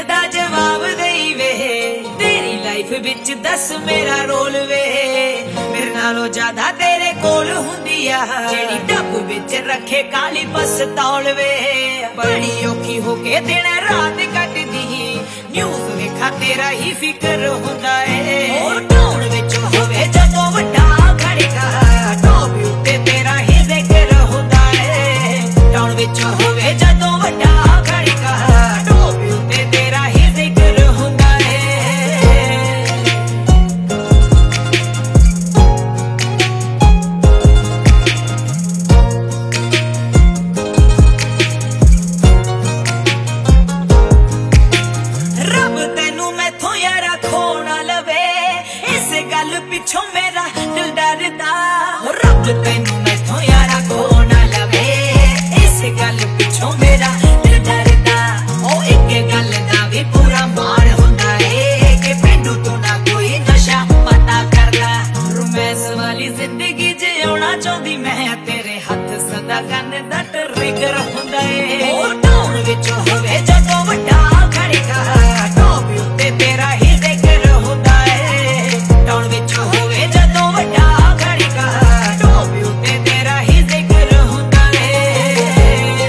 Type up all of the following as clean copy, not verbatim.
दा जवाब देई वे तेरी लाइफ विच दस मेरा रोल वे मेरे नालों ज्यादा तेरे कोल हुंदी आ जेड़ी डब विच रखे काली पस्तौल वे बड़ी औखी होके दिन रात कटदी न्यूज़ वेखा तेरा ही फिकर हुंदा ए टाउन विच होवे जदों वड्डा खड़का टॉप उत्ते तेरा ही जिक्र हुंदा ए टाउन विच होवे जदों वड्डा खड़का टॉप उत्ते तेरा ही जिक्र हुंदा ए रब तैनू मैथों यारा खो ना लवे इस गल पिछों मेरा दिल डरदा रब तैनू मैथों यारा खो ना लवे इस गल पिछों मेरा दिल डरदा ओ एक गल दा भी पूरा मान हुंदा ए कि पिंडू तू ना कोई नशा पता करदा रोमांस वाली जिंदगी जिउणा चाहुंदी मैं तेरे हथ सदा गन दा ट्रिगर हुंदा ए ओ टाउन विच होवे जदों वड्डा खड़का टॉप उत्ते तेरा ही जिक्र हुंदा ए टाउन विच होवे जदों वड्डा खड़का टॉप उत्ते तेरा ही जिक्र हुंदा ए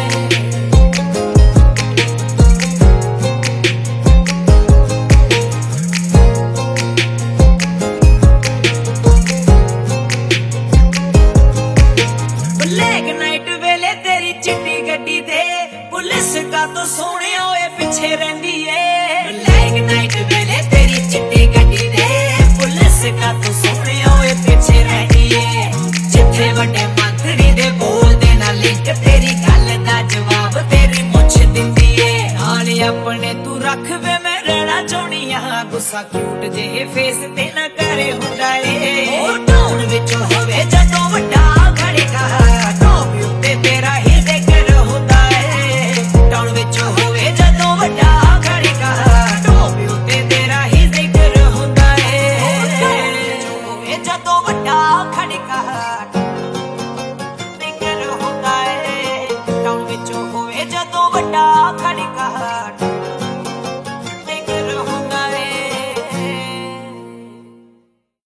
ब्लैक नाइट वेले तेरी चिट्टी गड्डी दे पुलिस का तो सोने होए पीछे रहंदी ए ब्लैक नाइट वेले तेरी चिट्टी गड्डी दे पुलिस का तो सोने होए पीछे रहंदी ए जिथे वड्डे मंत्री दे बोल दे ना लिंक तेरी गल दा जवाब तेरी मुछ दिंदी ए हाल अपने तू रख वे मैं रहना चाहनी आ गुस्सा क्यूट जे फेस ते ना करे हुंदा ए ओ टाउन विच होवे जदों वड्डा खड़का टॉप उत्ते तेरा ही जिक्र हुंदा ए टाउन विच होवे जदों वड्डा खड़का टॉप उत्ते तेरा ही जिक्र हुंदा ए जदों वड्डा खड़का